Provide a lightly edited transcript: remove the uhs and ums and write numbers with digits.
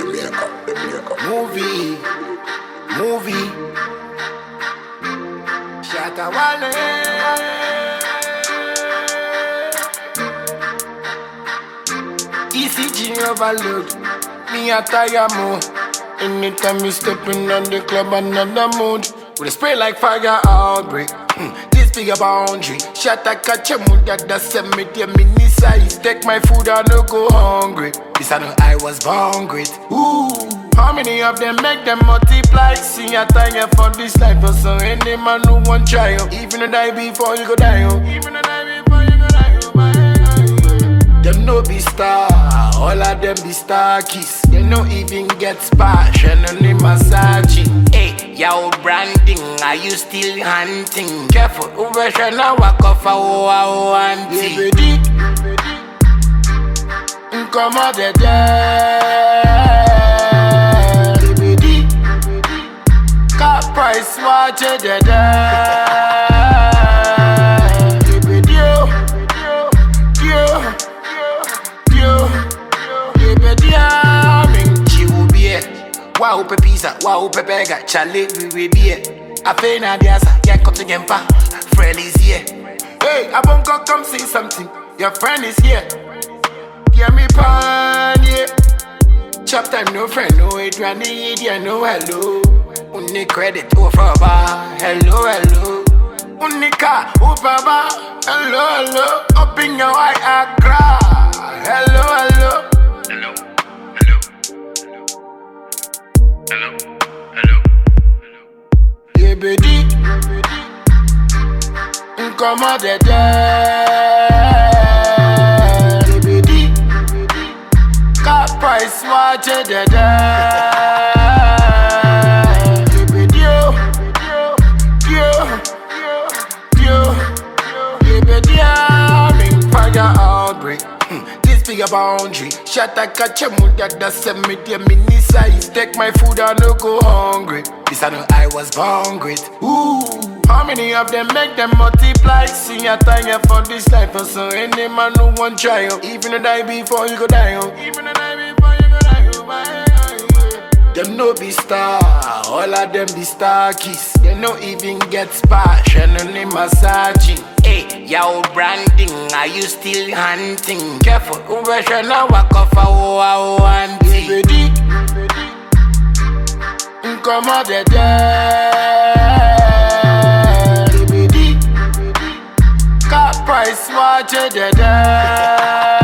Movie. Shatta Wale. ECG overload. Me a tire more. Anytime me stepping on the club, another mood. With a spray like fire outbreak. This big a boundary. Shatta catch a mood that send me the mini size. Take my food, I no go hungry. This I know I was born great. Ooh. How many of them make them multiply? Sing a tire for this life, or so any man who won't try. Even a die before you go die. Even a die before you go die. Them no be star, all of them be star kiss. They no even get splash and only massaging. Hey, yo branding, are you still hunting? Careful, over now walk off a one thing. Come on the car price watch it wow, pizza, wow, pepega, Charlie, we be here. I pay Nadiasa, can't cut again, pa. Friend is here. Hey, I won't come see something. Your friend is here. Give me pan, yeah. Chapter no friend, no Adrian, yeah, no hello. Only credit over bar, hello. Only car over bar, hello. Up in your eye, Accra, hello. Yeah, baby. Come on, yeah, baby. Car price, watch it, fire outbreak. This big a boundary. Shatta catch a mood that send me the mini size. Take my food, I no go hungry. This I know I was born great. Ooh. How many of them make them multiply? Sing a tire for this life, or so any man who won't try. Even a die before you go die. Even a die before you go die. Them no be star, all of them be star kiss. They no even get splash and only massaging. Hey, yo branding, are you still hunting? Careful, over now walk off a one thing. Come on the car price watch it